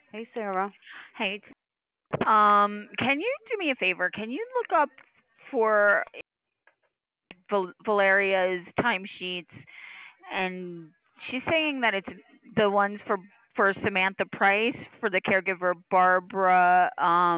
Hey, Sarah. Hey, can you do me a favor? Can you look up for Valeria's timesheets? And she's saying that it's the ones for Samantha Price for the caregiver Barbara.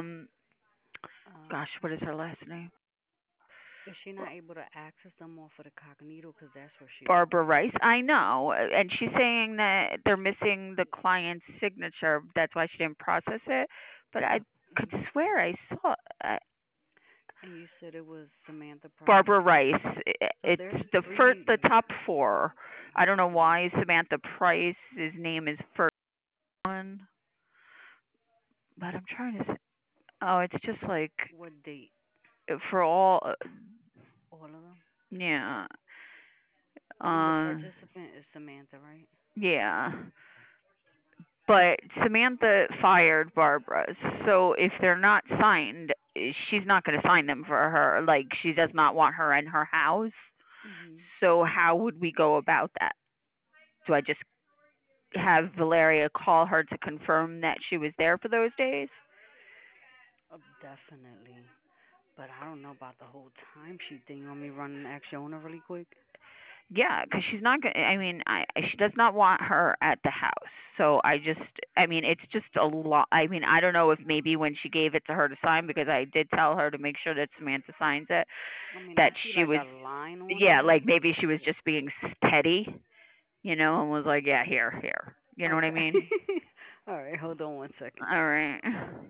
Um, Gosh, what is her last name? is she not able to access them off of the Cognito? Because that's where she Barbara works. Rice. I know, and she's saying that they're missing the client's signature. That's why she didn't process it. But I could Hmm. swear I saw. And you said it was Samantha Price. Barbara Rice. So It's there's first, three. the top four. I don't know Mm, why Samantha Price's name is first one, but I'm trying to. Oh, it's just like what date? for all. All of them. Yeah. And the Uh. participant is Samantha, right? Yeah. But Samantha fired Barbara, so if they're not signed, she's not going to sign them for her. Like she does not want her in her house. Hmm. So how would we go about that? Do I just have Valeria call her to confirm that she was there for those days? Definitely. But I don't know about the whole timesheet thing. On me running Acciona really quick. Yeah, because she's not going. I mean, she does not want her at the house. So I mean, it's just a lot. I mean, I don't know if maybe when she gave it to her to sign, because I did tell her to make sure that Samantha signs it, I mean, that I see she like was, a line on yeah, there. like maybe she was just being petty, and was like, yeah, here, here. You know what I Okay. mean? All right. Hold on one second. All right.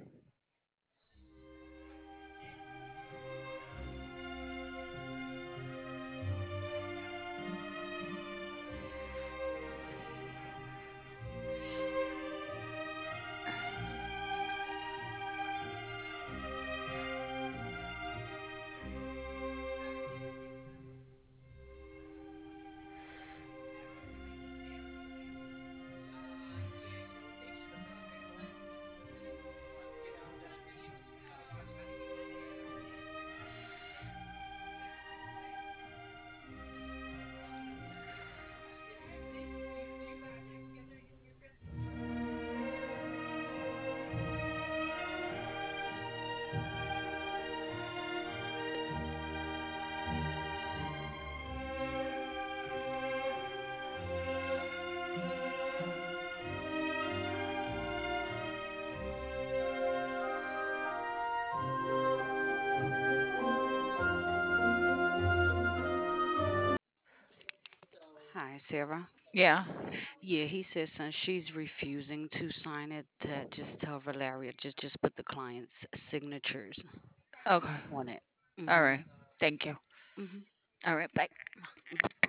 Hi, Sarah. Yeah. Yeah, he said since she's refusing to sign it, that just tell Valeria just put the client's signatures Okay. on it. All Mhm. right. Thank you. Mhm. All right. Bye.